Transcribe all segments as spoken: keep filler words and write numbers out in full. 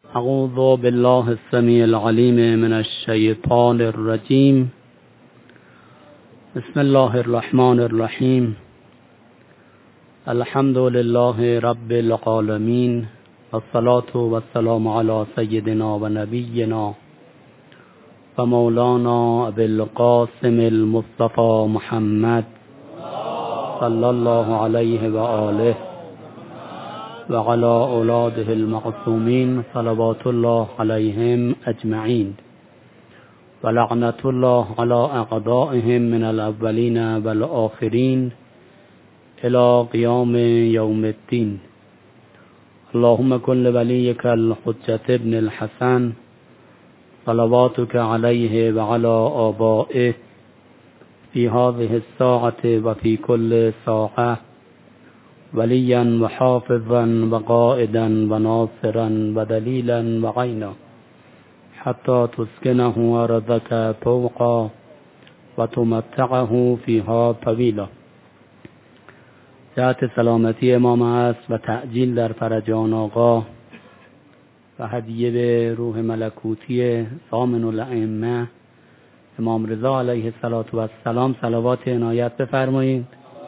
اعوذ بالله السمیع العلیم من الشیطان الرجیم. بسم الله الرحمن الرحیم. الحمد لله رب العالمین والصلاة والسلام علی سیدنا و نبینا و مولانا ابی القاسم المصطفى محمد صلی الله علیه و آله و علی اولاده المعصومین صلوات الله علیهم اجمعین و لعنت الله علی اعدائهم من الاولین و الاخرین الى قیام یوم الدین. اللهم کن لولیک الحجة ابن الحسن صلواتك علیه و علی آبائه فی هذه الساعة و فی کل ساعة ولیا و حافظا و قائدا و ناصرا و دلیلا و عینا حتی تسکنه ارضک طوقا و تمتعه فیها طویلا. جهت سلامتی امام است و تعجیل در فرج آن آقا و هدیه به روح ملکوتی ضامن الائمه امام رضا علیه السلام صلوات عنایت بفرمایید.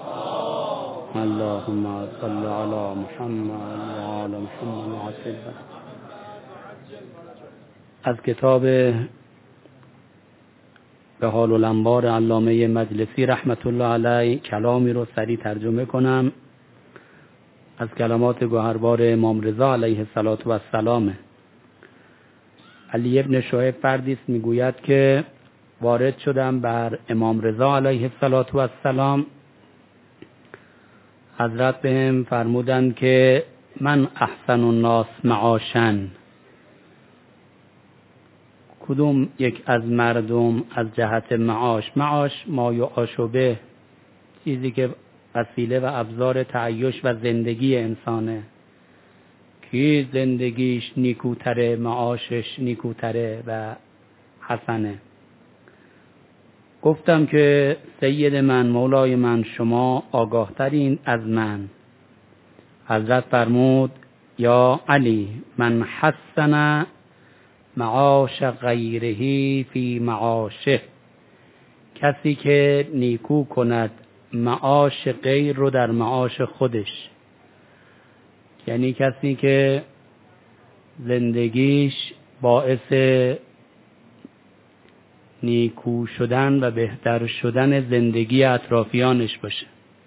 اللهم صل علی محمد و آل محمد وعجل. از کتاب بحار الانوار علامه مجلسی رحمت الله علیه کلامی رو سریع ترجمه کنم از کلمات گوهربار امام رضا علیه السلام. علی ابن شعیب فردی است میگوید که وارد شدم بر امام رضا علیه السلام. حضرت بهم فرمودند که من احسن الناس معاشا، کدوم یک از مردم از جهت معاش، معاش ما یعاش به، چیزی که وسیله و ابزار تعیش و زندگی انسانه، کی زندگیش نیکوتره معاشش نیکوتره و حسنه. گفتم که سید من مولای من شما آگاه ترین از من. حضرت فرمود یا علی من حسن معاش غیره فی معاشه، کسی که نیکو کند معاش غیر رو در معاش خودش، یعنی کسی که زندگیش باعث نیکو شدن و بهتر شدن زندگی اطرافیانش باشه،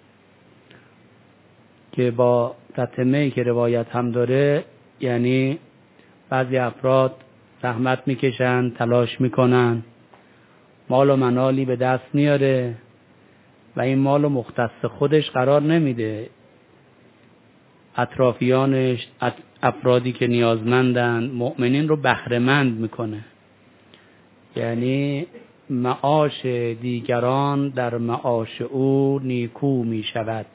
که با تتمه‌ای که روایت هم داره، یعنی بعضی افراد زحمت میکشن، تلاش میکنن، مال و منالی به دست میاره و این مال و مختص خودش قرار نمیده، اطرافیانش، افرادی که نیازمندن، مؤمنین رو بهره‌مند میکنه. یعنی معاش دیگران در معاش او نیکو می شود.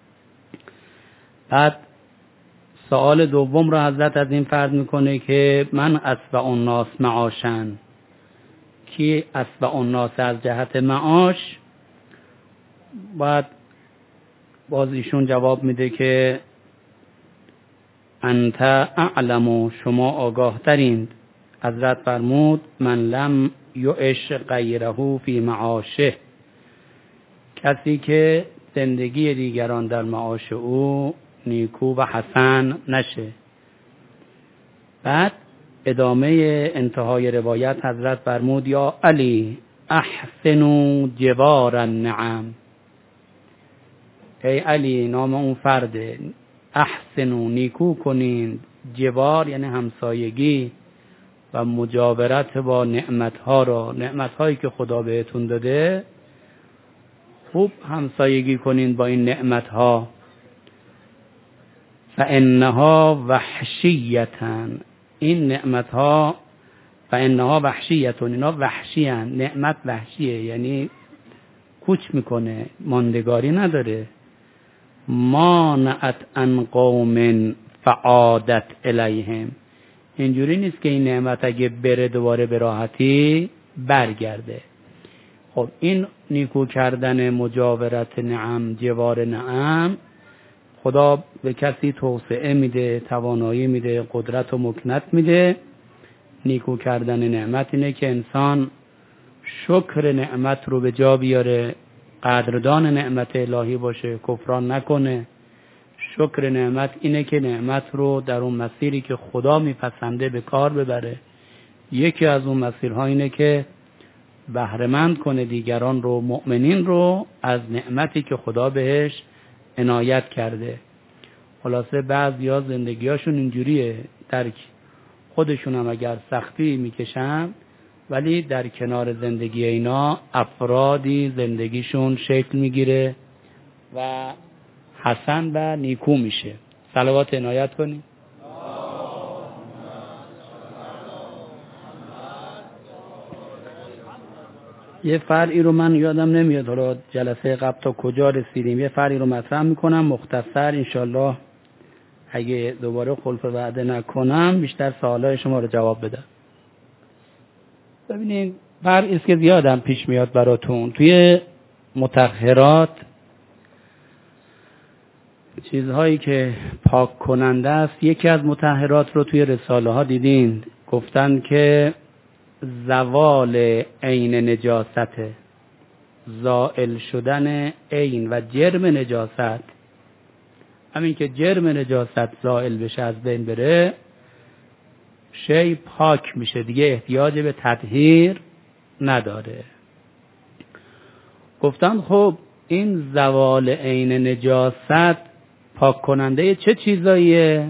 بعد سوال دوم را حضرت از این فرد میکنه که من اسبع الناس معاشن، کی اسبع الناس از جهت معاش؟ بعد باز ایشون جواب میده که انت اعلم، شما آگاه ترین. حضرت فرمود من لم یعش غیره فی معاشه، کسی که زندگی دیگران در معاش او نیکو و حسن نشه. بعد ادامه انتهای روایت حضرت فرمود یا علی احسنوا جوار النعم، ای علی، نام اون فرده، احسنوا نیکو کنین، جوار یعنی همسایگی و مجاورت با نعمتها را، نعمتهایی که خدا بهتون داده خوب همسایگی کنین با این نعمتها. فانها وحشیتن، این نعمتها فانها وحشیتون، اینا وحشی هن. نعمت وحشیه یعنی کوچ میکنه، ماندگاری نداره. مانعت ان قوم فعادت الیهم، اینجوری نیست که این نعمت اگه بره دوباره به راحتی برگرده. خب این نیکو کردن مجاورت نعم، جوار نعم، خدا به کسی توسعه میده، توانایی میده، قدرت و مکنت میده. نیکو کردن نعمت اینه که انسان شکر نعمت رو به جا بیاره، قدردان نعمت الهی باشه، کفران نکنه. شکر نعمت اینه که نعمت رو در اون مسیری که خدا میپسنده به کار ببره. یکی از اون مسیرها اینه که بهره‌مند کنه دیگران رو، مؤمنین رو، از نعمتی که خدا بهش عنایت کرده. خلاصه بعضیا زندگیاشون اینجوریه، در خودشون هم اگر سختی میکشن ولی در کنار زندگی اینا افرادی زندگیشون شکل میگیره و حسن و نیکو میشه. صلوات عنایت کنید. یه فرعی رو من یادم نمیاد حالا جلسه قبل تا کجا رسیدیم، یه فرعی رو مطرح میکنم مختصر، انشالله اگه دوباره خلف وعده نکنم بیشتر سوالای شما رو جواب بدم. ببینید فرعی است که زیادم پیش میاد براتون. توی مطهرات چیزهایی که پاک کننده است، یکی از مطهرات رو توی رساله ها دیدین گفتن که زوال عین نجاسته، زائل شدن عین و جرم نجاست. همین که جرم نجاست زائل بشه، از بین بره، شی پاک میشه، دیگه احتیاج به تطهیر نداره. گفتن خب این زوال عین نجاست پاک کننده چه چیزاییه؟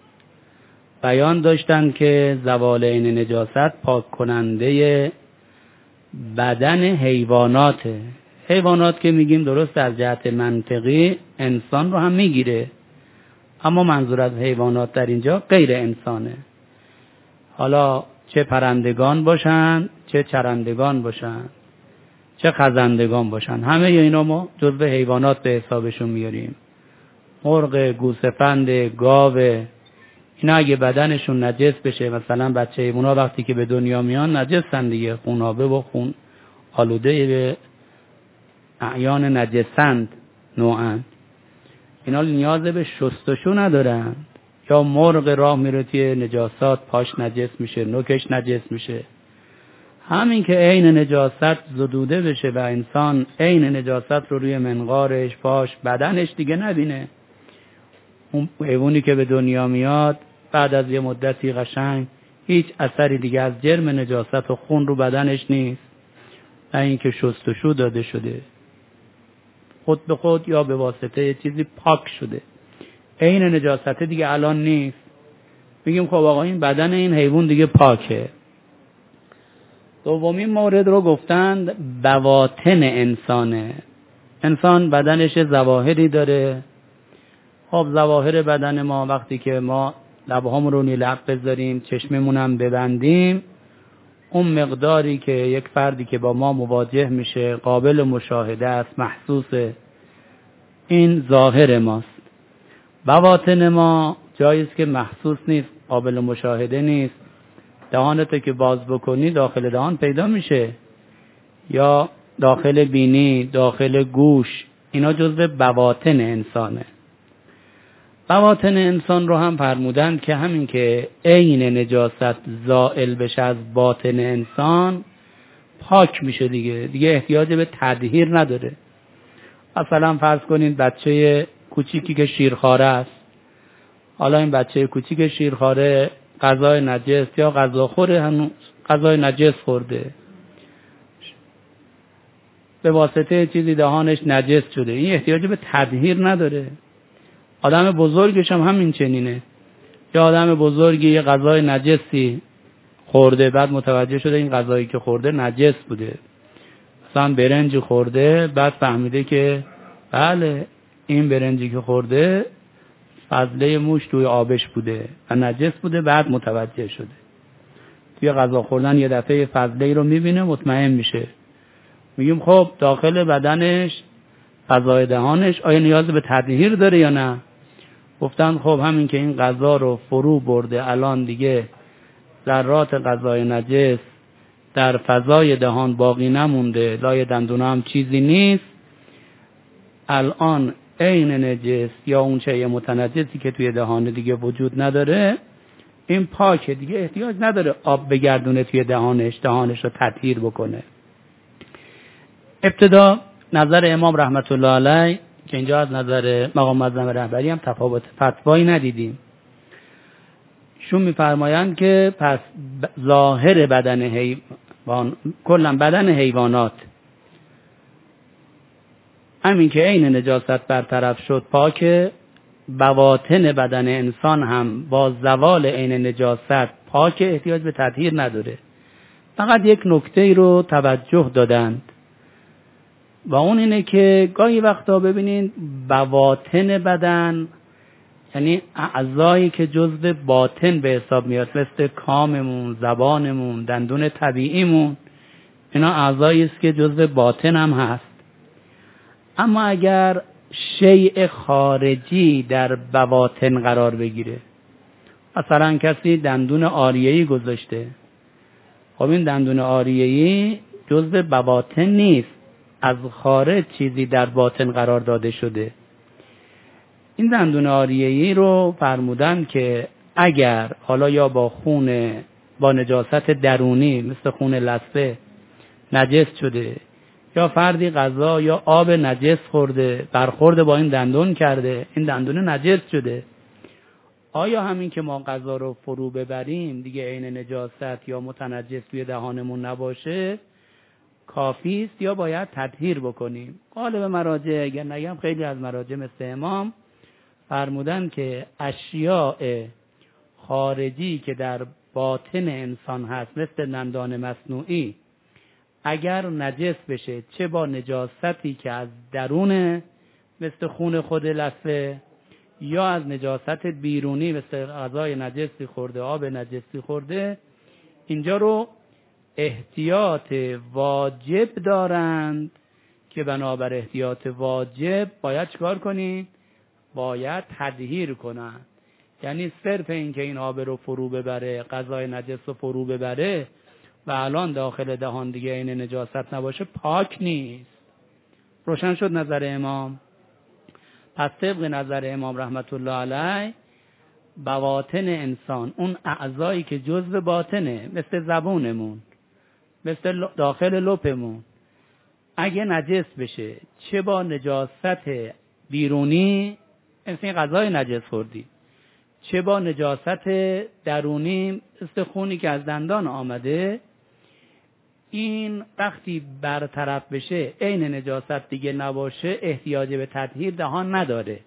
بیان داشتن که زوال عین نجاست پاک کننده بدن حیواناته. حیوانات که میگیم درست از جهت منطقی انسان رو هم میگیره، اما منظور از حیوانات در اینجا غیر انسانه. حالا چه پرندگان باشن، چه چرندگان باشن، چه خزندگان باشن، همه اینا ما جزو حیوانات به حسابشون میاریم. مرغ، گوسفند، گاو، اینا اگه بدنشون نجس بشه، مثلا بچه حیونا وقتی که به دنیا میان نجسن دیگه، خونابه و خون آلوده به اعیان نجسند نوعا، اینا نیاز به شستشو ندارن. یا مرغ راه میره توی نجاسات پاش نجس میشه، نوکش نجس میشه. همین که عین نجاست زدوده بشه و انسان عین نجاست رو روی منقارش، پاش، بدنش دیگه نبینه، اون حیوانی که به دنیا میاد بعد از یه مدتی قشنگ هیچ اثری دیگه از جرم نجاست و خون رو بدنش نیست، نه اینکه شستشو داده شده، خود به خود یا به واسطه چیزی پاک شده. عین نجاست دیگه الان نیست، میگیم خب آقا این بدن این حیوان دیگه پاکه. دومین مورد رو گفتند بواطن انسانه. انسان بدنش ظواهری داره. خب ظواهر بدن ما وقتی که ما لبهامون رو لب بذاریم، چشممون ببندیم، اون مقداری که یک فردی که با ما مواجه میشه قابل مشاهده است، محسوسه، این ظاهر ماست. بواطن ما جایی است که محسوس نیست، قابل مشاهده نیست. دهانت که باز بکنی داخل دهان پیدا میشه، یا داخل بینی، داخل گوش، اینا جزو بواطن انسانه. بواطن انسان رو هم فرمودن که همین که عین نجاست زائل بشه از باطن انسان پاک میشه دیگه، دیگه احتیاج به تطهیر نداره. مثلا فرض کنین بچه کوچیکی که شیرخواره است، حالا این بچه کوچیک شیرخواره غذای نجس یا غذاخوره، هنوز غذای نجس خورده، به واسطه چیزی دهانش نجس شده، این احتیاج به تطهیر نداره. آدم بزرگش هم همین چنینه. یا آدم بزرگی یه غذای نجسی خورده، بعد متوجه شده این غذایی که خورده نجس بوده، مثلا برنج خورده، بعد فهمیده که بله این برنجی که خورده فضله موش توی آبش بوده و نجس بوده، بعد متوجه شده. توی غذا خوردن یه دفعه فضله رو میبینه، مطمئن میشه. میگیم خب داخل بدنش، غذای دهانش آیا نیاز به تطهیر داره یا نه؟ گفتن خب همین که این غذا رو فرو برده، الان دیگه ذرات غذای نجس در فضای دهان باقی نمونده، لای دندونا هم چیزی نیست، الان عین نجس یا اون چه متنجسی که توی دهان دیگه وجود نداره، این پاکه دیگه، احتیاج نداره آب بگردونه توی دهانش، دهانش رو تطهیر بکنه. ابتدا نظر امام رحمت الله علیه که اینجا از نظر مقام معظم رهبری هم تفاوت فتوایی ندیدیم، شون میفرمایند که پس ظاهر بدن حیوان، کلا بدن حیوانات، همین که عین نجاست برطرف شد پاکه، بواطن بدن انسان هم با زوال عین نجاست پاکه، احتیاج به تطهیر نداره. فقط یک نکته رو توجه دادند و اون اینه که گاهی وقتا ببینین بواطن بدن یعنی اعضایی که جزء باطن به حساب میاد، مثل کاممون، زبانمون، دندون طبیعیمون، اینا اعضایی است که جزء باطن هم هست. اما اگر شیء خارجی در بواطن قرار بگیره، مثلا کسی دندون آریه‌ای گذاشته، خب این دندون آریه‌ای جزء بواطن نیست، از خارج چیزی در باطن قرار داده شده. این دندون آریه‌ای رو فرمودن که اگر حالا یا با خون، با نجاست درونی مثل خون لثه نجس شده، یا فردی غذا یا آب نجس خورده، برخورد با این دندون کرده، این دندون نجس شده، آیا همین که ما غذا رو فرو ببریم دیگه عین نجاست یا متنجس توی دهانمون نباشه کافی است یا باید تطهیر بکنیم؟ غالب مراجع، اگر نگم خیلی از مراجع مثل امام، فرمودن که اشیاء خارجی که در باطن انسان هست مثل دندان مصنوعی اگر نجس بشه، چه با نجاستی که از درونه مثل خون خود لثه، یا از نجاست بیرونی مثل غذای نجسی خورده، آب نجسی خورده، اینجا رو احتیاط واجب دارند که بنابر احتیاط واجب باید چکار کنید؟ باید تطهیر کنند. یعنی صرف این که این آب رو فرو ببره، غذای نجس رو فرو ببره و الان داخل دهان دیگه این نجاست نباشه، پاک نیست. روشن شد نظر امام؟ پس طبق نظر امام رحمت الله علیه، بواطن انسان، اون اعضایی که جزء باطنه مثل زبونمون، مثل داخل لپمون، اگه نجس بشه، چه با نجاست بیرونی مثل غذای نجس خوردی، چه با نجاست درونی مثل خونی که از دندان آمده، این وقتی برطرف بشه عین نجاست دیگه نباشه، احتیاج به تطهیر دهان نداره.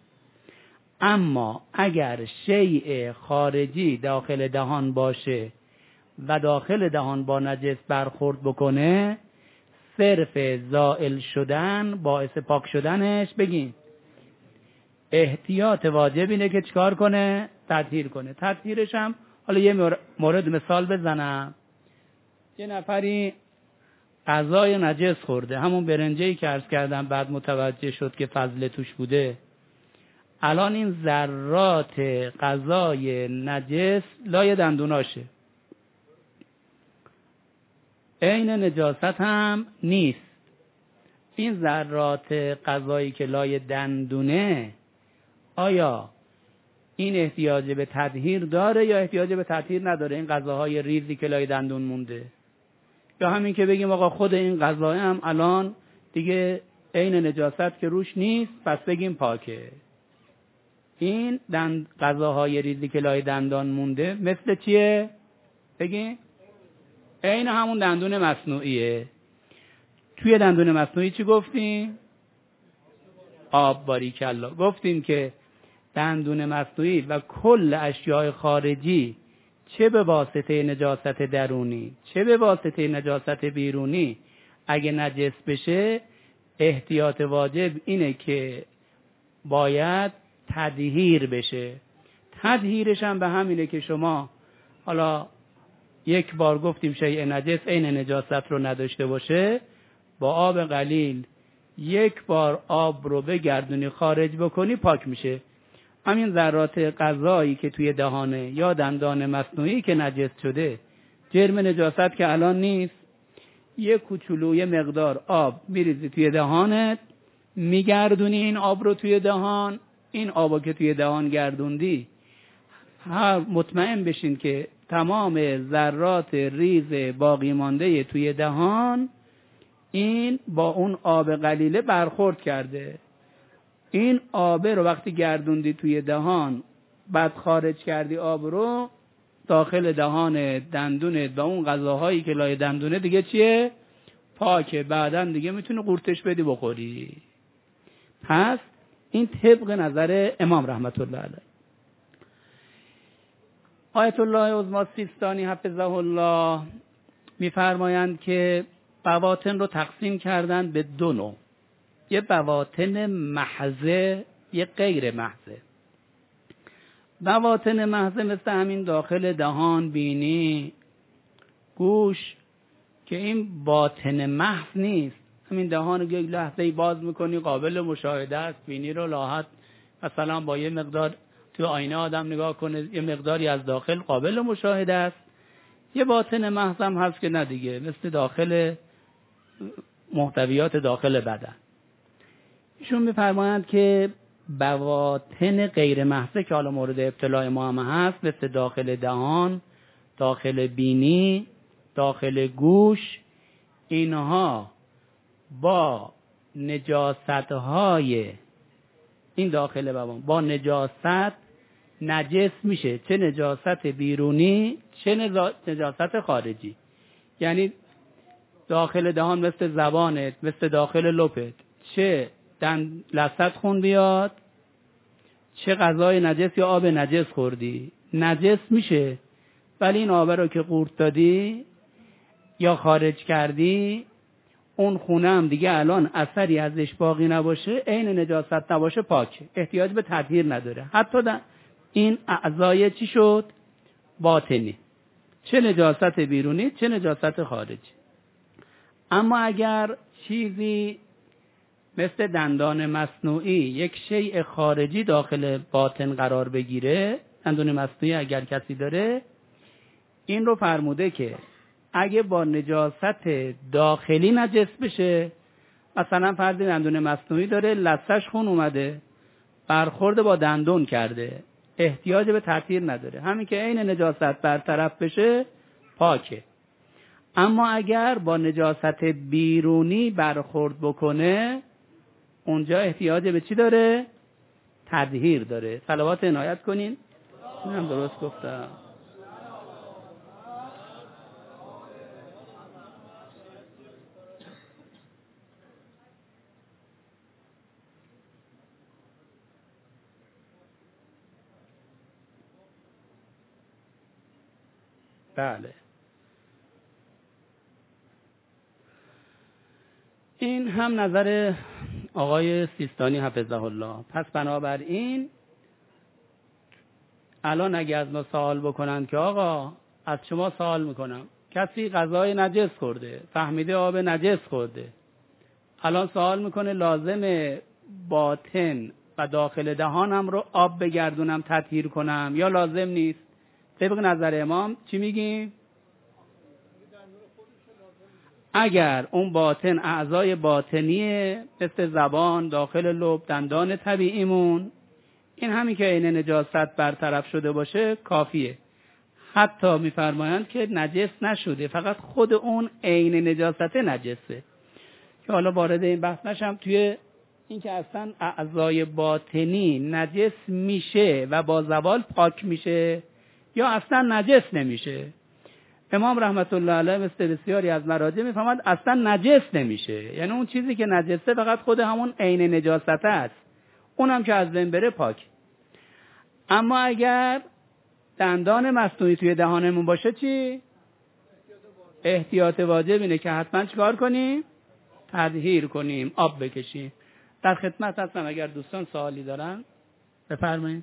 اما اگر شیء خارجی داخل دهان باشه و داخل دهان با نجس برخورد بکنه، صرف زائل شدن باعث پاک شدنش بگین احتیاط واجب اینه که چکار کنه؟ تطهیر کنه. تطهیرش هم حالا یه مورد مثال بزنم. یه نفری غذای نجس خورده، همون برنجه‌ای که عرض کردم، بعد متوجه شد که فضله توش بوده. الان این ذرات غذای نجس لای دندوناشه، عین نجاست هم نیست. این ذرات غذایی که لای دندونه، آیا این احتیاج به تطهیر داره یا احتیاج به تطهیر نداره؟ این غذاهای ریزی که لای دندون مونده، یا همین که بگیم آقا خود این غذا هم الان دیگه عین نجاست که روش نیست، پس بگیم پاکه. این دند غذاهای ریزی که لای دندان مونده مثل چیه؟ بگیم عین همون دندون مصنوعیه. توی دندون مصنوعی چی گفتیم؟ آب. باریکلا. گفتیم که دندون مصنوعی و کل اشیاء خارجی، چه به واسطه نجاست درونی چه به واسطه نجاست بیرونی، اگه نجس بشه احتیاط واجب اینه که باید تطهیر بشه. تطهیرش هم به همینه که شما حالا یک بار گفتیم شیء نجس عین نجاست رو نداشته باشه، با آب قلیل یک بار آب رو بگردونی خارج بکنی پاک میشه. همین ذرات غذایی که توی دهانه یا دندان مصنوعی که نجس شده، جرم نجاست که الان نیست، یک کوچولو یه مقدار آب میریزی توی دهانت، میگردونی این آب رو توی دهان، این آبو که توی دهان گردوندی هر مطمئن بشین که تمام ذرات ریز باقی مانده توی دهان این با اون آب قلیله برخورد کرده. این آب رو وقتی گردوندی توی دهان، بعد خارج کردی آب رو داخل دهان دندونت و اون غذاهایی که لای دندونه دیگه چیه؟ پاکه. بعداً دیگه میتونی قورتش بدی بخوری. پس این طبق نظر امام رحمت الله علیه. آیت الله عظمی سیستانی حفظه الله میفرمایند که بواطن رو تقسیم کردن به دو نوع، یه بواطن محضه، یه غیر محضه. بواطن محضه مثل همین داخل دهان، بینی، گوش، که این باطن محض نیست. همین دهان رو یک لحظه باز میکنی قابل مشاهده است، بینی رو راحت مثلا با یه مقدار تو آینه آدم نگاه کنه یه مقداری از داخل قابل مشاهده است. یه باطن محض هم هست که نه دیگه، مثل داخل محتویات داخل بدن. ایشون میفرمایند که بواطن غیر محضه که حالا مورد ابتلاع ما هم هست، مثل داخل دهان، داخل بینی، داخل گوش، اینها با نجاست‌های این داخل بوام با نجاست نجس میشه، چه نجاست بیرونی چه نجاست خارجی. یعنی داخل دهان مثل زبانت، مثل داخل لپت، چه دند لثت خون بیاد، چه غذای نجس یا آب نجس خوردی، نجس میشه. ولی این آب رو که قورت دادی یا خارج کردی، اون خونه هم دیگه الان اثری ازش باقی نباشه، عین نجاست نباشه، پاکه، احتیاج به تطهیر نداره. حتی این اعضای چی شد؟ باطنی، چه نجاست بیرونی چه نجاست خارجی. اما اگر چیزی مثل دندان مصنوعی، یک شیء خارجی داخل باطن قرار بگیره، دندان مصنوعی اگر کسی داره، این رو فرموده که اگه با نجاست داخلی نجس بشه، مثلا فردی دندون مصنوعی داره، لثه‌ش خون اومده، برخورد با دندون کرده، احتیاج به تطهیر نداره، همین که عین نجاست برطرف بشه، پاکه. اما اگر با نجاست بیرونی برخورد بکنه، اونجا احتیاج به چی داره؟ تطهیر داره. صلوات عنایت کنین. اینم درست گفتم. بله. این هم نظر آقای سیستانی حفظه الله. پس بنابراین الان اگه از ما سوال بکنن که آقا از شما سوال میکنم، کسی غذای نجس خورده، فهمیده آب نجس خورده، الان سوال میکنه لازم باطن و داخل دهانم رو آب بگردونم تطهیر کنم یا لازم نیست؟ طبق نظر امام چی میگیم؟ اگر اون باطن اعضای باطنیه مثل زبان، داخل لب، دندان طبیعیمون، این همین که عین نجاست برطرف شده باشه کافیه. حتی میفرمایند که نجس نشده، فقط خود اون عین نجاست نجسه، که حالا وارد این بحث نشم. توی این که اصلا اعضای باطنی نجس میشه و با زوال پاک میشه یا اصلا نجس نمیشه. امام رحمت الله علیه مثل بسیاری از مراجع میفهمد اصلا نجس نمیشه، یعنی اون چیزی که نجسه فقط خود همون عین نجاست است، اونم که از بین بره پاک. اما اگر دندان مصنوعی توی دهانمون باشه چی؟ احتیاط واجب اینه که حتما چیکار کنیم؟ تطهیر کنیم، آب بکشیم. در خدمت هستم، اگر دوستان سوالی دارن بفرمایید.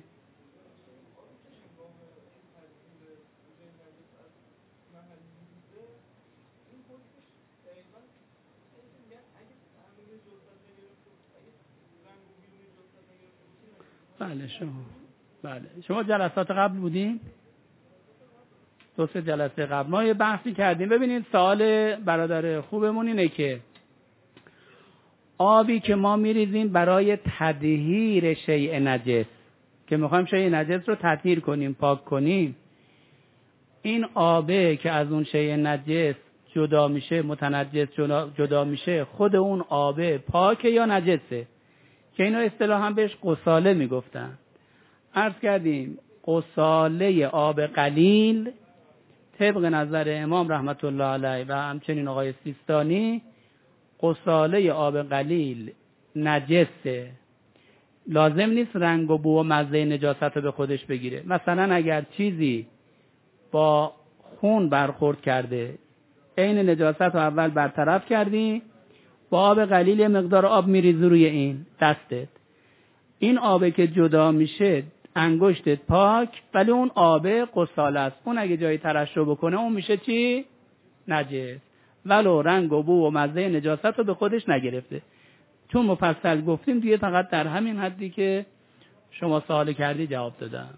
بله شما بله شما جلسات قبل بودین؟ دو سه جلسه قبل ما یه بحثی کردیم. ببینید سوال برادر خوبمون اینه که آبی که ما میریزیم برای تطهیر شیء نجس، که میخوایم شیء نجس رو تطهیر کنیم، پاک کنیم، این آبه که از اون شیء نجس جدا میشه، متنجس جدا میشه، خود اون آبه پاکه یا نجسه؟ که اینو اصطلاحاً بهش غساله میگفتن. عرض کردیم غساله آب قلیل طبق نظر امام رحمت الله علیه و همچنین آقای سیستانی، غساله آب قلیل نجسه، لازم نیست رنگ و بو و مزه نجاست رو به خودش بگیره. مثلا اگر چیزی با خون برخورد کرده، عین نجاست رو اول برطرف کردی، با آب قلیل یه مقدار آب میریزی روی این دستت، این آبه که جدا میشه انگشتت پاک، ولی اون آبه غساله است. اون اگه جایی ترشح بکنه اون میشه چی؟ نجس، ولو رنگ و بو و مزه نجاست رو به خودش نگرفته. چون مفصل گفتیم دیگه، فقط در همین حدی که شما سوال کردی جواب دادم.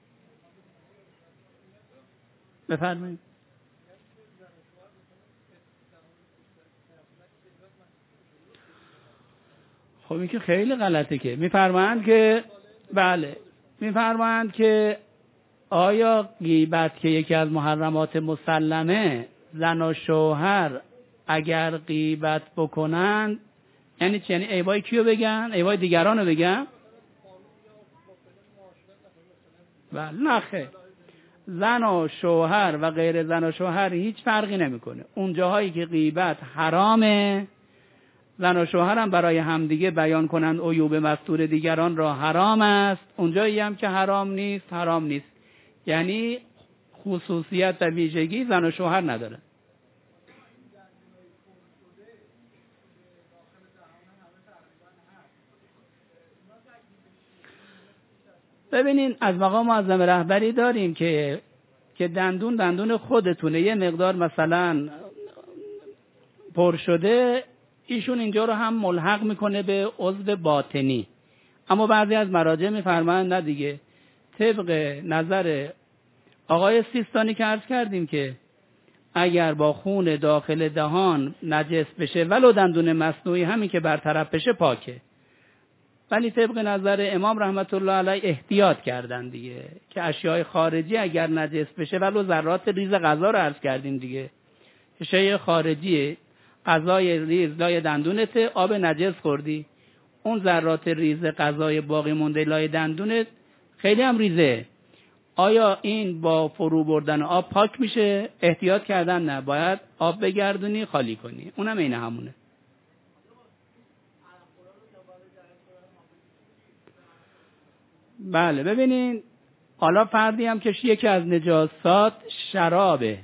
بفرمایید. خب این که خیلی غلطه. که میفرمایند که بله، میفرمایند که آیا غیبت که یکی از محرمات مسلمه، زن و شوهر اگر غیبت بکنند یعنی چی؟ یعنی عیبای کیو بگن؟ عیبای دیگران رو بگن؟ بله، نه خیر. زن و شوهر و غیر زن و شوهر هیچ فرقی نمیکنه. اون جاهایی که غیبت حرامه، زن و شوهر هم برای همدیگه بیان کنند عیوب مستور دیگران را حرام است. اونجایی هم که حرام نیست، حرام نیست. یعنی خصوصیت و ویژگی زن و شوهر نداره. ببینین از مقام معظم رهبری داریم که که دندون دندون خودتونه، یه مقدار مثلا پر شده، ایشون اینجا رو هم ملحق میکنه به عضو باطنی. اما بعضی از مراجع میفرمایند نه دیگه، طبق نظر آقای سیستانی که عرض کردیم که اگر با خون داخل دهان نجس بشه ولو دندون مصنوعی، همین که برطرف بشه پاکه. ولی طبق نظر امام رحمت الله علیه احتیاط کردن دیگه، که اشیاء خارجی اگر نجس بشه، ولو ذرات ریز غذا رو عرض کردیم دیگه، که شیء خارجی غذای ریز لای دندونت، آب نجس خوردی، اون ذرات ریز غذای باقی مونده لای دندونت خیلی هم ریزه، آیا این با فرو بردن آب پاک میشه؟ احتیاط کردن نه، باید آب بگردونی خالی کنی، اونم عین همونه. بله ببینین، حالا فردی هم که یکی از نجاسات شرابه،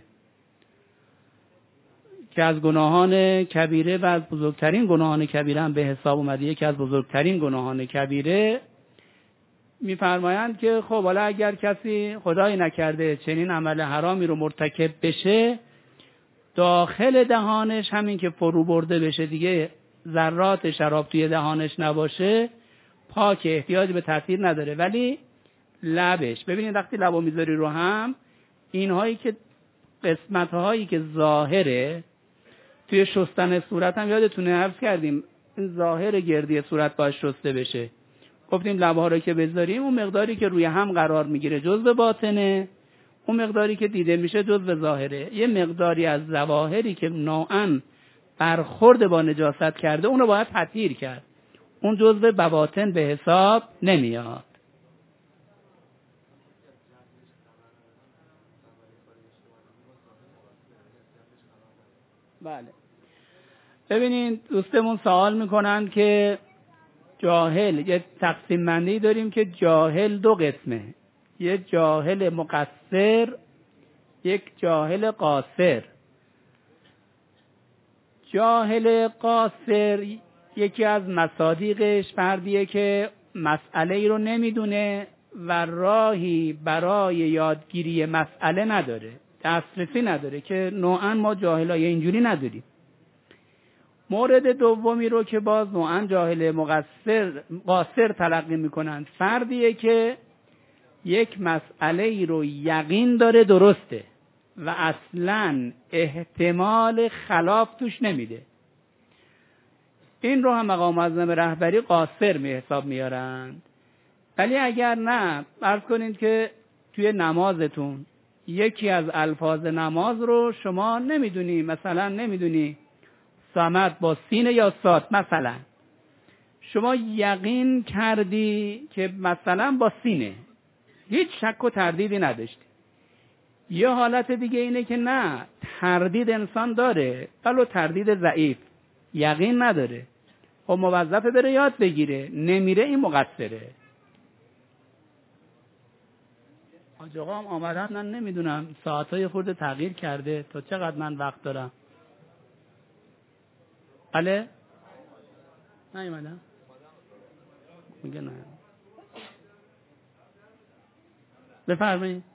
که از گناهان کبیره و از بزرگترین گناهان کبیره هم به حساب اومده، یکی از بزرگترین گناهان کبیره. میفرمایند که خب حالا اگر کسی خدای نکرده چنین عمل حرامی رو مرتکب بشه، داخل دهانش همین که فرو برده بشه دیگه، ذرات شراب توی دهانش نباشه، پاک، احتیاجی به تطهیر نداره. ولی لبش، ببینید وقتی لبو میذاری رو هم، اینهایی که قسمت‌هایی که ظاهره توی شستن صورت هم یادتونه عرض کردیم، این ظاهر گردی صورت باید شسته بشه. گفتیم لب‌ها رو که بذاریم، اون مقداری که روی هم قرار میگیره جزء باطنه، اون مقداری که دیده میشه جزء ظاهره. یه مقداری از ظواهری که نوعاً برخورد با نجاست کرده، اونو باید تطهیر کرد، اون جزء بواطن به حساب نمیاد. بله ببینید، دوستمون سوال میکنن که جاهل، یه تقسیم بندی داریم که جاهل دو قسمه، یه جاهل مقصر، یک جاهل قاصر. جاهل قاصر یکی از مصادیقش فردیه که مسئله ای رو نمیدونه و راهی برای یادگیری مسئله نداره، دسترسی نداره، که نوعاً ما جاهلای اینجوری نداریم. مورد دومی رو که باز نوعاً جاهل مقصر قاصر تلقی میکنند، فردیه که یک مسئله ای رو یقین داره درسته و اصلاً احتمال خلاف توش نمیده. این رو هم مقام معظم رهبری قاصر می حساب میارند. ولی اگر نه، فرض کنید که توی نمازتون یکی از الفاظ نماز رو شما نمیدونی، مثلا نمیدونی صمد با سین یا صاد، مثلا شما یقین کردی که مثلا با سینه، هیچ شک و تردیدی نداشتی. یه حالت دیگه اینه که نه، تردید انسان داره، ولو تردید ضعیف، یقین نداره، خب موظفه بره یاد بگیره، نمیره این مقصره. آج آقا هم آمدن، من نمیدونم ساعتهای خورده تغییر کرده، تا چقدر من وقت دارم؟ بله؟ نیومدم؟ میگه نه. بفرمایید.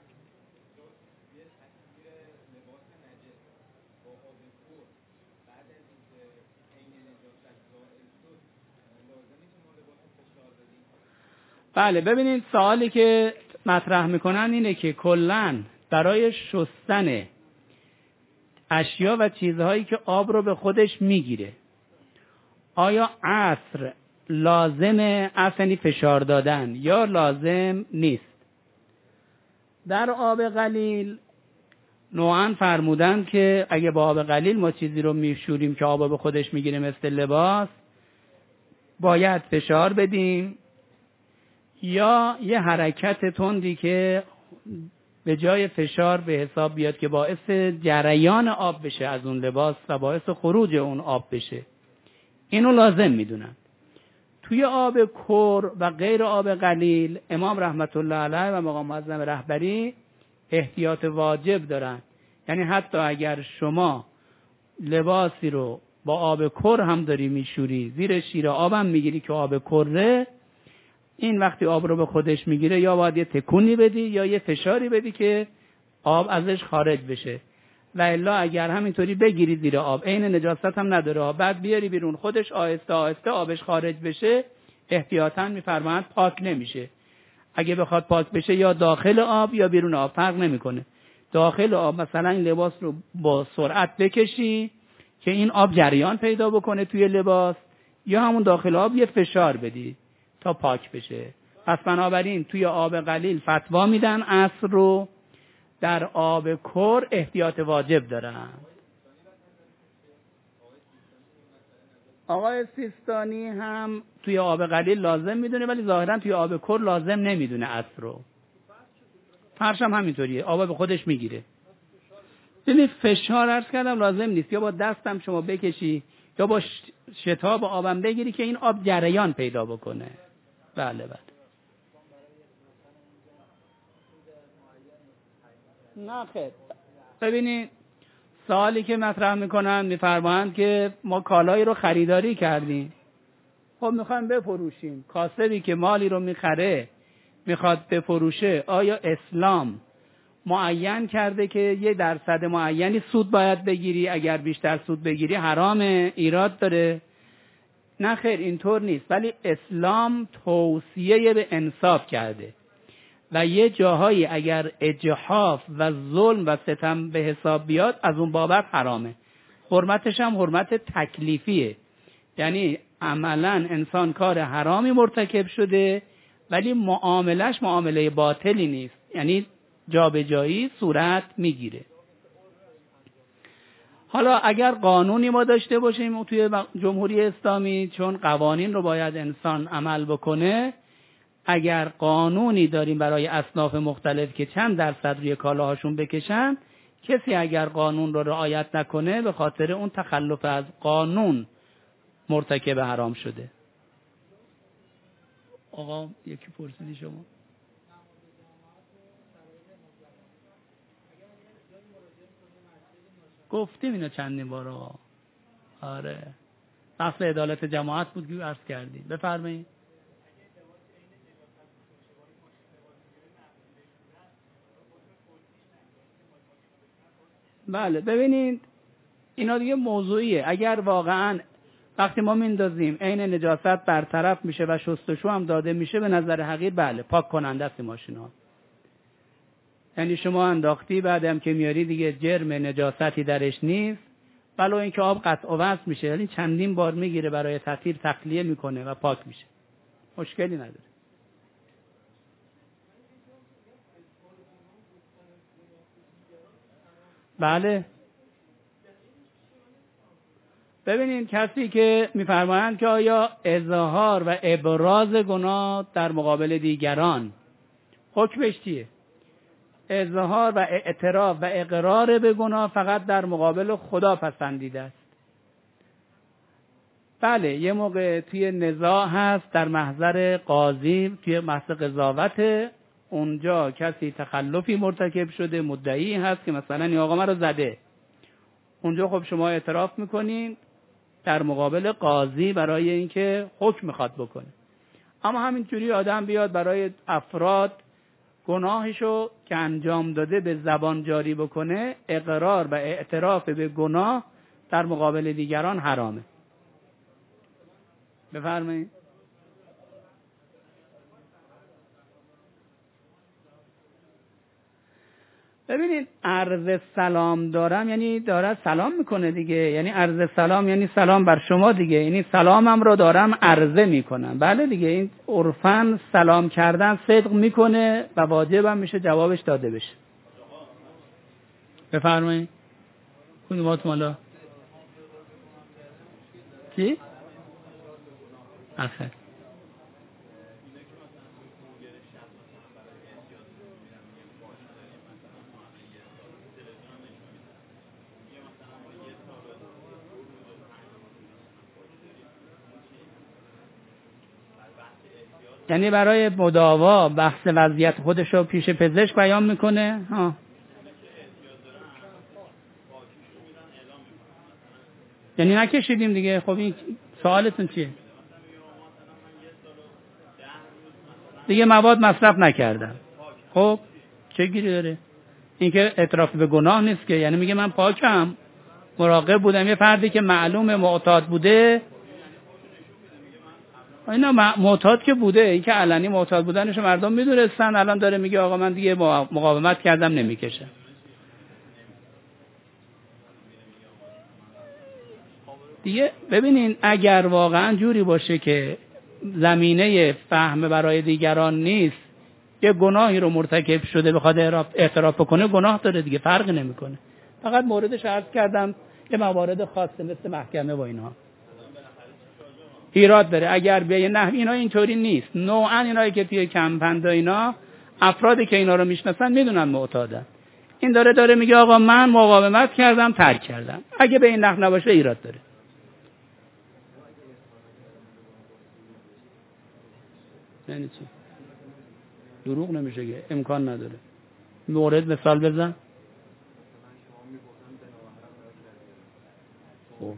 بله، ببینید سوالی که مطرح میکنن اینه که کلاً برای شستن اشیا و چیزهایی که آب رو به خودش میگیره، آیا عصر لازمه، اصلا فشار دادن، یا لازم نیست؟ در آب قلیل نوعاً فرمودن که اگه با آب قلیل ما چیزی رو میشوریم که آب به خودش میگیره مثل لباس، باید فشار بدیم، یا یه حرکت تندی که به جای فشار به حساب بیاد که باعث جریان آب بشه از اون لباس و باعث خروج اون آب بشه. اینو لازم میدونن. توی آب کور و غیر آب قلیل امام رحمت الله علیه و مقام معظم رهبری احتیاط واجب دارن. یعنی حتی اگر شما لباسی رو با آب کور هم داری میشوری، زیر شیر آبم میگیری که آب کوره، این وقتی آب رو به خودش میگیره یا باید یه تکونی بدی یا یه فشاری بدی که آب ازش خارج بشه، و الا اگر همینطوری بگیری زیر آب، عین نجاست هم نداره، بعد بیاری بیرون خودش آهسته آهسته آبش خارج بشه، احتیاطاً میفرمایند پاک نمیشه. اگه بخواد پاک بشه یا داخل آب یا بیرون آب فرق نمیکنه. داخل آب مثلا این لباس رو با سرعت بکشی که این آب جریان پیدا بکنه توی لباس، یا همون داخل آب یه فشار بدی تا پاک بشه. پس بنابراین توی آب قلیل فتوا میدن عصر رو، در آب کور احتیاط واجب دارن. آقای سیستانی هم توی آب قلیل لازم میدونه، ولی ظاهرا توی آب کور لازم نمیدونه عصر رو. فرش هم همینطوریه، آب به خودش میگیره. ببین فشار عرض کردم لازم نیست، یا با دستم شما بکشی یا با شتاب آبم بگیری که این آب جریان پیدا بکنه. بله بله. نه خیر. ببینید سوالی که مطرح میکنن، میفرمایند که ما کالایی رو خریداری کردیم، خب میخوایم بفروشیم، کاسبی که مالی رو میخره میخواد بفروشه، آیا اسلام معین کرده که یه درصد معینی سود باید بگیری، اگر بیشتر سود بگیری حرامه، ایراد داره؟ نه خیر، اینطور نیست، ولی اسلام توصیه به انصاف کرده و یه جاهایی اگر اجحاف و ظلم و ستم به حساب بیاد از اون بابت حرامه. حرمتش هم حرمت تکلیفیه، یعنی عملاً انسان کار حرامی مرتکب شده ولی معاملش معامله باطلی نیست، یعنی جابجایی صورت میگیره. حالا اگر قانونی ما داشته باشیم توی جمهوری اسلامی، چون قوانین رو باید انسان عمل بکنه، اگر قانونی داریم برای اصناف مختلف که چند درصد روی کالاهاشون بکشن، کسی اگر قانون رو رعایت نکنه به خاطر اون تخلف از قانون مرتکب حرام شده. آقا یکی پرسیدی شما؟ گفتیم اینا چندین بار آقا. آره بحث عدالت جماعت بود که عرض کردیم. بفرمایید. بله ببینید اینا دیگه موضوعیه. اگر واقعا وقتی ما میندازیم عین نجاست برطرف میشه و شستشو هم داده میشه، به نظر حقیر بله پاک کننده است ماشینا. یعنی شما انداختی بعدم که میاری دیگه جرم نجاستی درش نیست، ولو اینکه آب قطع و وصل میشه، یعنی چندین بار میگیره برای تطهیر، تخلیه میکنه و پاک میشه، مشکلی نداره. بله. ببینید کسی که میفرمایند که آیا اظهار و ابراز گناه در مقابل دیگران حکمش چیه؟ اظهار و اعتراف و اقرار به گناه فقط در مقابل خدا پسندیده است. بله یه موقع توی نزاع هست در محضر قاضی، توی محضر قضاوت، اونجا کسی تخلفی مرتکب شده، مدعی هست که مثلا این آقا من رو زده، اونجا خب شما اعتراف میکنین در مقابل قاضی برای اینکه حکم میخواد بکنه. اما همینجوری آدم بیاد برای افراد گناهشو که انجام داده به زبان جاری بکنه، اقرار و اعتراف به گناه در مقابل دیگران حرامه. بفرمایید. ببینید عرض سلام دارم یعنی داره سلام میکنه دیگه، یعنی عرض سلام یعنی سلام بر شما دیگه، یعنی سلامم رو دارم عرضه میکنم. بله دیگه این عرفاً سلام کردن صدق میکنه و واجبم میشه جوابش داده بشه. بفرمایید. کدومات مالا چی؟ آخه یعنی برای مداوا بحث وضعیت خودش رو پیش پزشک بیان میکنه. ها یعنی نکشیدیم دیگه. خب این سوالتون چیه؟ دیگه مواد مصرف نکردم. خب چه گیری داره؟ این که اعتراف به گناه نیست که، یعنی میگه من پاکم، مراقب بودم. یه فردی که معلوم معتاد بوده، اینا معتاد که بوده، این که علنی معتاد بودنش مردم میدونستن، الان داره میگه آقا من دیگه مقاومت کردم نمیکشه. دیگه ببینین اگر واقعا جوری باشه که زمینه فهم برای دیگران نیست، یه گناهی رو مرتکب شده بخواد اعتراف بکنه، گناه داره دیگه، فرق نمیکنه. فقط موردش عرض کردم یه موارد خاصه مثل محکمه و اینها ایراد داره. اگر به نه اینا اینطوری نیست، نوعا اینایی که توی کمپند و اینا افرادی که اینا رو میشناسن میدونن معتادن. این داره داره میگه آقا من مقاومت کردم ترک کردم. اگه به این نحو نباشه ایراد داره. یعنی چی؟ دروغ نمیشه که، امکان نداره. مورد مثال بزن. خب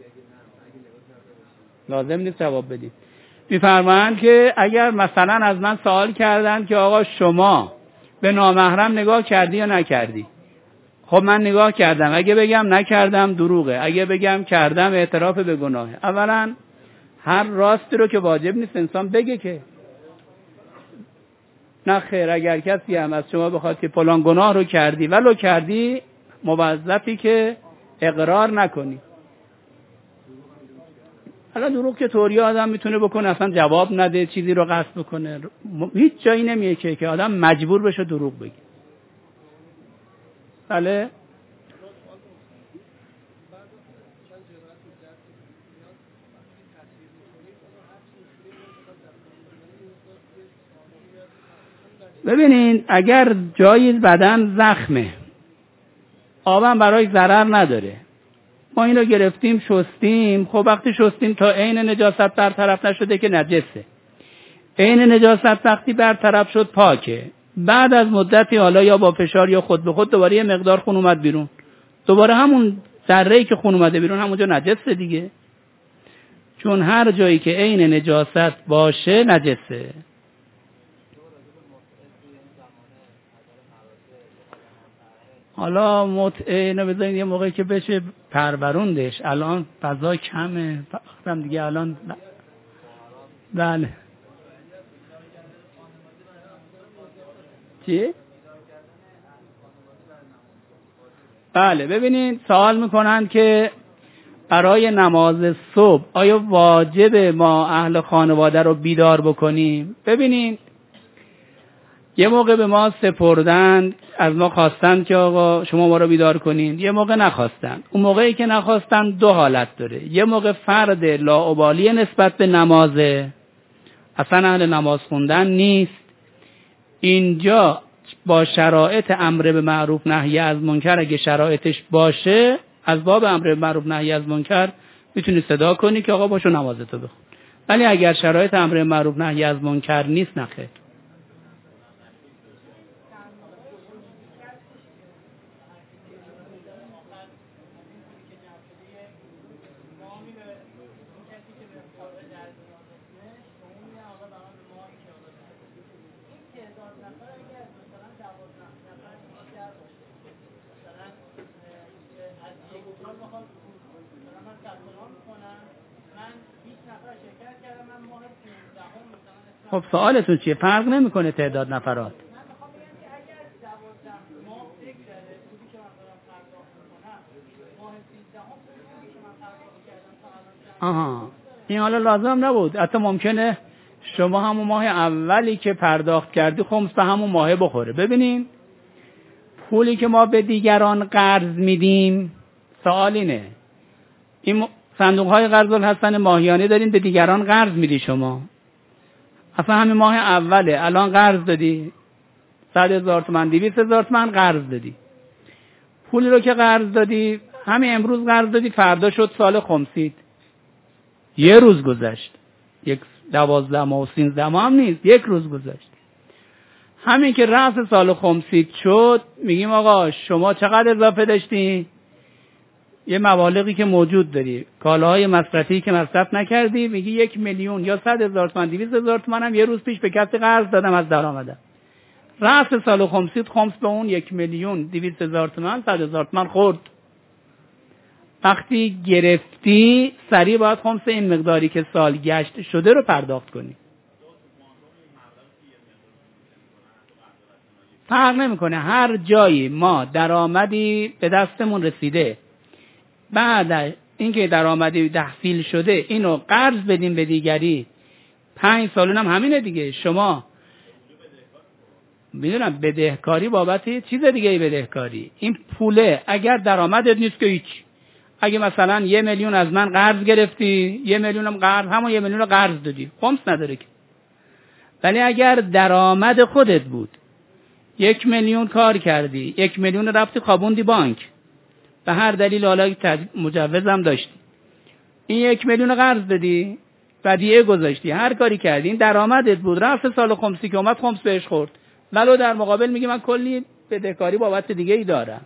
لازم نیست جواب بدید. میفرمایند که اگر مثلا از من سوال کردن که آقا شما به نامحرم نگاه کردی یا نکردی؟ خب من نگاه کردم. اگه بگم نکردم دروغه، اگه بگم کردم اعتراف به گناهه. اولا هر راستی رو که واجب نیست انسان بگه که نه خیر. اگر کسی هم از شما بخواد که فلان گناه رو کردی ولو کردی، موظفی که اقرار نکنی. حالا دروغ که طوری آدم میتونه بکنه اصلا جواب نده، چیزی رو قصد بکنه، هیچ جایی نمیه که که آدم مجبور بشه دروغ بگه. بله ببینین اگر جایی بدن زخمه، آبم برای ضرر نداره، ما اینو گرفتیم شستیم، خب وقتی شستیم تا عین نجاست برطرف نشده که نجسه. عین نجاست وقتی برطرف شد پاکه. بعد از مدتی حالا یا با فشار یا خود به خود دوباره یه مقدار خون اومد بیرون، دوباره همون ذره‌ای که خون اومده بیرون همونجا نجسه دیگه. چون هر جایی که عین نجاست باشه نجسه. حالا متعه اینو بذارین یه موقعی که بشه پروروندش، الان فضا کمه فقطم دیگه الان. بله چی؟ بله ببینین سوال میکنن که برای نماز صبح آیا واجب ما اهل خانواده رو بیدار بکنیم؟ ببینین یه موقع به ما سپردن، از ما خواستن که آقا شما ما رو بیدار کنین، یه موقع نخواستن. اون موقعی که نخواستن دو حالت داره. یه موقع فرد لاابالی نسبت به نمازه، اصلا اهل نماز خوندن نیست. اینجا با شرایط امر به معروف نهی از منکر اگه شرایطش باشه، از باب امر به معروف نهی از منکر میتونی صدا کنی که آقا باشو نمازتو بخون. ولی اگر شرایط امر به معروف نهی از منکر نیست، نخیر. خب سوالتون چیه؟ فرق نمیکنه تعداد نفرات. آها، این حالا لازم نبود. حتی ممکنه شما همون ماه اولی که پرداخت کردی خمس به همون ماه بخوره. ببینین پولی که ما به دیگران قرض میدیم، سوال اینه، این صندوق های قرض الحسن ماهیانه دارین به دیگران قرض میدی شما، اصلا همین ماه اوله الان قرض دادی صد هزار تومن، دویست هزار تومن قرض دادی. پولی رو که قرض دادی همین امروز قرض دادی، فردا شد سال خمسید، یه روز گذشت، یک دوازده ماه و سینزده ماه هم نیست، یک روز گذشت. همین که رأس سال خمسید شد میگیم آقا شما چقدر اضافه داشتی؟ یه مبالغی که موجود داری، کالاهای مصرفی که مصرف نکردی، میگی یک میلیون یا صد هزار تومان، دویست هزار تومان هم یه روز پیش به کسی قرض دادم از درآمدم. رأس سال خمسید خمس به اون یک میلیون دویست هزار تومان، صد هزار تومان خورد. وقتی گرفتی سریع باید خمس این مقداری که سال گشت شده رو پرداخت کنی. فرق نمیکنه، هر جایی ما درآمدی به دستمون رسیده، بعد اینکه درآمدی تحصیل شده اینو قرض بدیم به دیگری، پنج سالون هم همینه دیگه. شما میدونم بدهکاری بابت یه چیز دیگه ای بدهکاری، این پوله اگر درآمدت نیست که هیچ. اگه مثلا یه میلیون از من قرض گرفتی، یه میلیون هم قرض، همون یه میلیون رو قرض دادی، خمس نداره که. ولی اگر درآمد خودت بود، یک میلیون کار کردی، یک میلیون رفتی خوابوندی بانک، به هر دلیل حالا مجوزم داشتی، این یک میلیون قرض دادی، ودیعه گذاشتی، هر کاری کردی، این درآمدت بود، رفت سال خمسی که اومد خمس بهش خورد، ولو در مقابل میگی من کلی بدهکاری بابت دیگه ای دارم.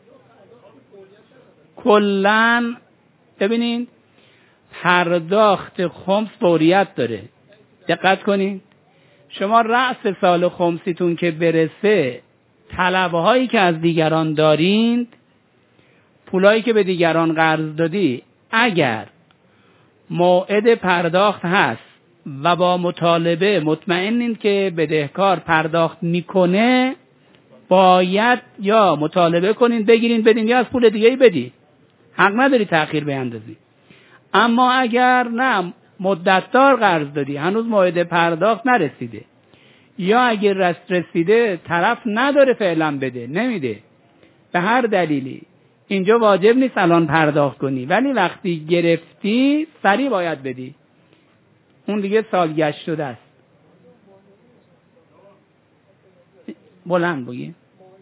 کلن ببینین پرداخت خمس فوریت داره، دقت کنین. شما رأس سال خمسیتون که برسه، طلبه هایی که از دیگران دارین، پولایی که به دیگران قرض دادی، اگر موعد پرداخت هست و با مطالبه مطمئنین که بدهکار پرداخت میکنه، باید یا مطالبه کنین بگیرین بدین یا از پول دیگه ای بدی، حق نداری تأخیر بیندازی. اما اگر نه مدتدار قرض دادی، هنوز موعد پرداخت نرسیده، یا اگر رست رسیده طرف نداره فعلا بده، نمیده به هر دلیلی، اینجا واجب نیست الان پرداخت کنی، ولی وقتی گرفتی سریع باید بدی، اون دیگه سالگشت شده است. بلند بگی.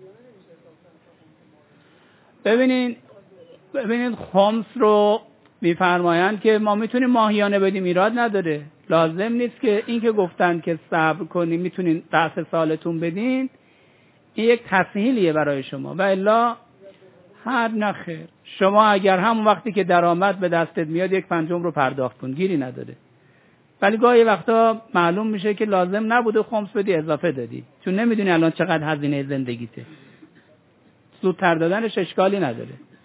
ببینین ببینین خمس رو میفرمایند که ما میتونیم ماهیانه بدیم، ایراد نداره، لازم نیست که این که گفتن که صبر کنیم میتونین رأس سالتون بدین، این یک تسهیلیه برای شما، و الا هر نخیر. شما اگر همون وقتی که درآمد به دستت میاد یک پنجم رو پرداخت کن، گیری نداره. ولی گاهی وقتا معلوم میشه که لازم نبوده خمس بدی، اضافه دادی، چون نمیدونی الان چقدر هزینه زندگیته. زودتر دادنش اشکالی نداره.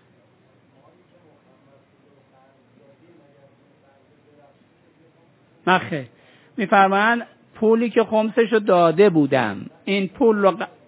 نخیر. میفرمایند پولی که خمسشو داده بودم، این پول رو ق...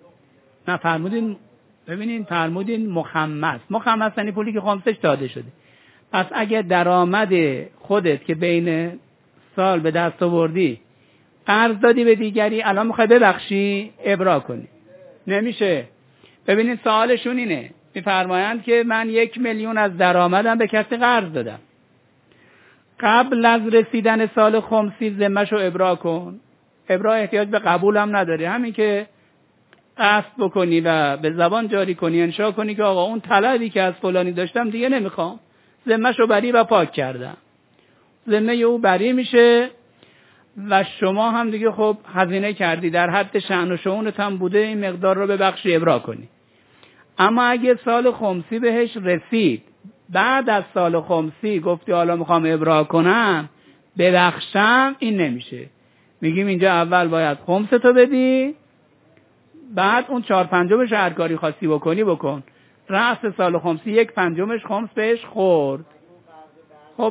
نه فرمودین، ببینین فرمودین مخمس. مخمس یعنی پولی که خمسش داده شده. پس اگه درآمد خودت که بین سال به دست آوردی قرض دادی به دیگری، الان میخوای ببخشی، ابرا کنی، نمیشه. ببینید سوالشون اینه، میفرمایند که من یک میلیون از درآمدم به کسی قرض دادم، قبل از رسیدن سال خمسی ذمه‌شو ابرا کن. ابرا احتیاج به قبول هم نداره، همین که قصد بکنی و به زبان جاری کنی، انشا کنی که آقا اون طلبی که از فلانی داشتم دیگه نمیخوام، ذمه‌شو بری و پاک کردم، ذمه او بری میشه و شما هم دیگه خب هزینه کردی، در حد شأن و شؤونت هم بوده این مقدار رو ببخشی، ابرا کنی. اما اگه سال خمسی بهش رسید، بعد از سال خمسی گفتی حالا میخوام ابرا کنم، ببخشم، این نمیشه. میگیم اینجا اول باید خمستو بدی، بعد اون چهار پنجمش هر کاری خاصی بکنی بکن. رأس سال خمسی یک پنجمش خمس بهش خورد. خب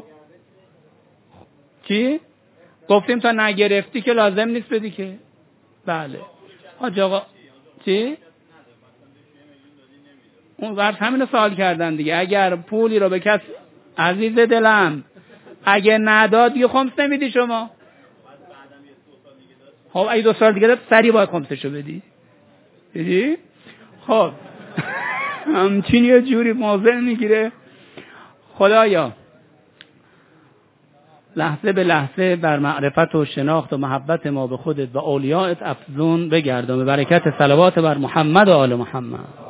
چی؟ گفتیم تا نگرفتی که لازم نیست بدی که. بله حاج آقا چی؟ اون ورد همینو سوال کردن دیگه. اگر پولی رو به کس عزیز دلم اگه نداد دیگه خمس نمیدی شما. خب اگه دو سال دیگه داد سری باید خمسشو بدی. دیدی؟ خب همچین یه جوری موضع میگیره. خدایا لحظه به لحظه بر معرفت و شناخت و محبت ما به خودت و اولیاءت افزون بگردم، به برکت صلوات بر محمد و آل محمد.